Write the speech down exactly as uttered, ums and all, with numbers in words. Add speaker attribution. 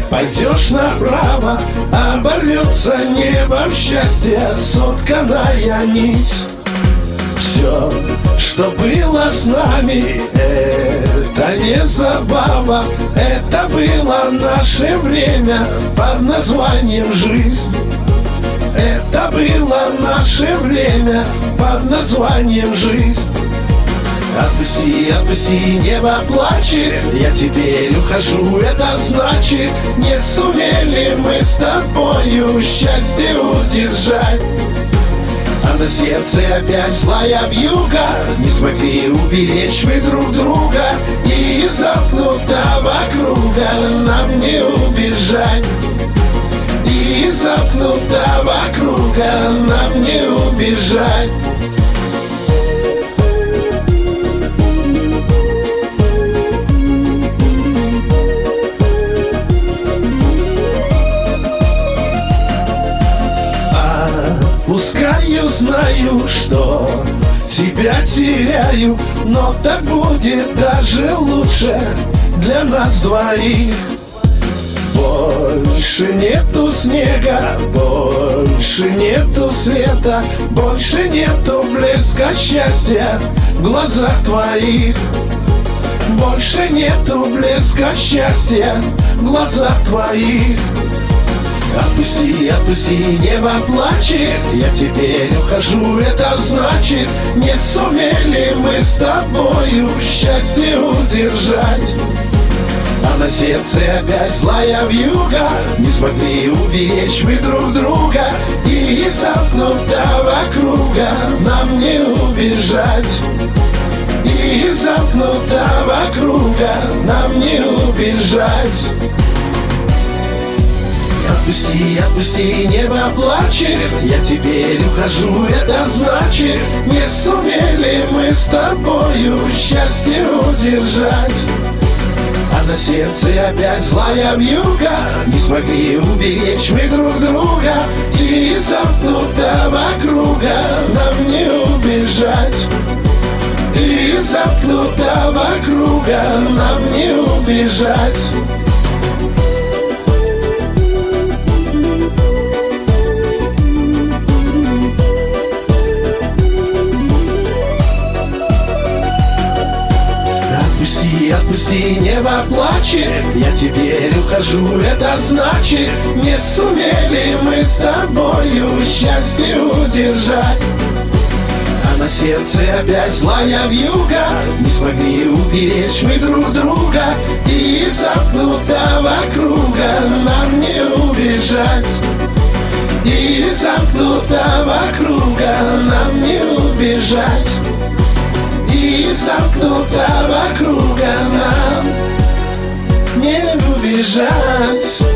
Speaker 1: Пойдешь направо, оборвется небом счастье, сотканная нить. Все, что было с нами, это не забава, это было наше время под названием жизнь. Это было наше время под названием жизнь. Отпусти, отпусти, небо плачет, я теперь ухожу, это значит, не сумели мы с тобою счастье удержать. А на сердце опять злая вьюга, не смогли уберечь мы друг друга, и из замкнутого круга нам не убежать. И из замкнутого круга нам не убежать. Пускаю, знаю, что тебя теряю, но так будет даже лучше для нас двоих. Больше нету снега, больше нету света, больше нету блеска счастья в глазах твоих. Больше нету блеска счастья в глазах твоих. Отпусти, отпусти, небо плачет, я теперь ухожу, это значит, не сумели мы с тобою счастье удержать. А на сердце опять злая вьюга, не смогли уберечь мы друг друга, и из замкнутого круга нам не убежать. И из замкнутого круга нам не убежать. Отпусти, отпусти, небо плачет, я теперь ухожу, это значит, не сумели мы с тобою счастье удержать. А на сердце опять злая вьюга, не смогли уберечь мы друг друга, и из замкнутого круга нам не убежать. И из замкнутого круга нам не убежать. Отпусти, отпусти, небо плачет, я теперь ухожу, это значит, не сумели мы с тобою счастье удержать. А на сердце опять злая вьюга, не смогли уберечь мы друг друга, и из замкнутого круга нам не убежать. И из замкнутого круга нам не убежать. И из замкнутого круга нам не убежать.